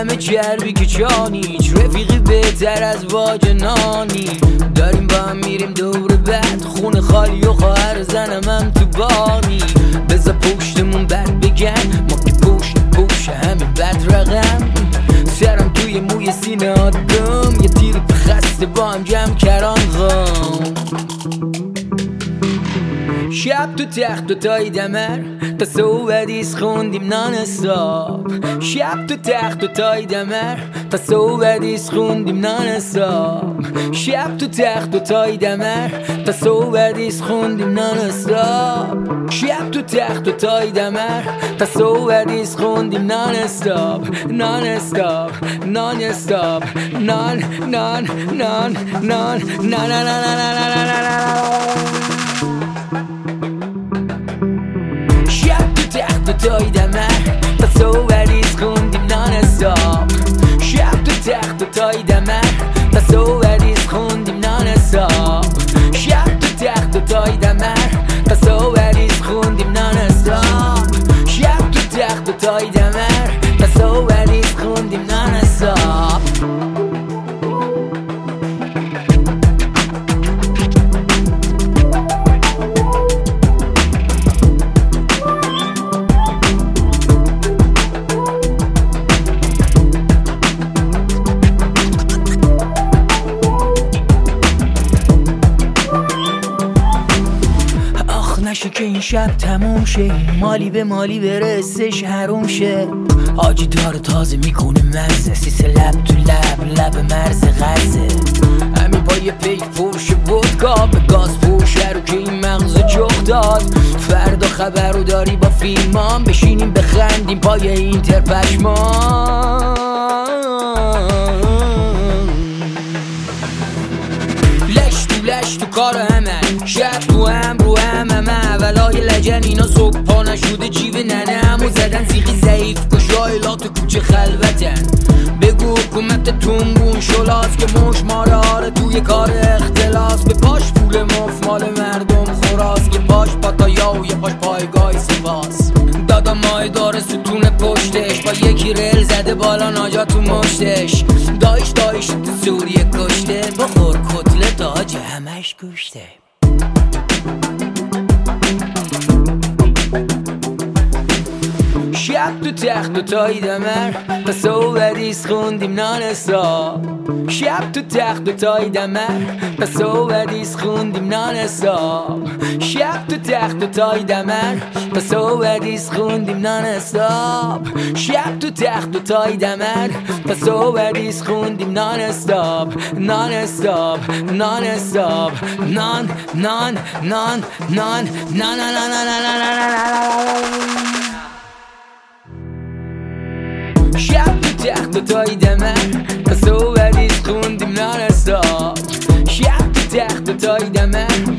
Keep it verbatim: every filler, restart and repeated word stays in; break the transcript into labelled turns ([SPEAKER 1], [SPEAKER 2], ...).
[SPEAKER 1] همه چربی که چانیچ، رفیقی بهتر از واجنانی. داریم با هم میریم دور بعد، خونه خالی و خواهر زنم هم تو بانی. بذار پشتمون بد بگن، ما که پشت پشت همین بد رقم. سرم توی موی سینه آدم، یه تیر خسته با هم جمع کران غم. شب تو تخت و تای دمر، تا صبح حدیث خوندیم نان حساب. شب تو تخت و تای دمر، تا صبح حدیث خوندیم نان حساب. شب تو تخت و تای دمر، تا صبح حدیث خوندیم نان حساب. شب تو تخت و تای دمر، تا صبح حدیث خوندیم نان حساب. نان حساب، نان حساب، نان نان نان نان نان نان. شب تو تخت و تای دمر، تا صبح حدیث خوندیم نان حساب. شب تو تخت و تای دمر، تا صبح حدیث خوندیم نان حساب. شب تو تخت و تای دمر، تا صبح حدیث خوندیم نان حساب. شب تو تخت و تای دمر، تا صبح حدیث خوندیم نان حساب. نشه که این شب تموم شه، مالی به مالی برسش حروم شه. آجی داره تازه میکنه مزه، سیس لب تو لب لب مرز غزه. همین با یه پیک فروش ودکا، به گاز فروشه رو که این مغز جغ داد. فردا خبر رو داری با فیلمان، بشینیم بخندیم پای اینتر پشمان. لش تو لش تو کار همه، شب تو هم رو هم همه. اولای لجن اینا صبح پا نشده جیب ننه همو زدن. زیقی ضعیف کشایلات کوچه خلوتن. بگو حکومت تونگون شلاس، که مش ماره توی کار اختلاس. به پاش پول مف مال مردم خوراس، که پاش پاتایا و یه پاش پایگاه سپاس. دادا مای داره ستون پشتش، با یکی ریل زده بالا ناجا تو مشتش. دایش دایش تو سوریه کشته، بخور کتلت آجه همش گوشته. شب تو تخت و تای دمر، تا صبح حدیث خوندیم نان حساب. شب تو تخت و تای دمر، تا صبح حدیث خوندیم نان حساب. شب تو تخت و تای دمر، تا صبح حدیث خوندیم نان حساب. شب تو تخت و تای دمر، تا صبح حدیث خوندیم نان حساب. نان حساب، نان حساب، نان نان نان نان نان نان نان. شب تو تخت و تای دمر، تا صبح حدیث خوندیم نان حساب. شب تو تخت و تای دمر،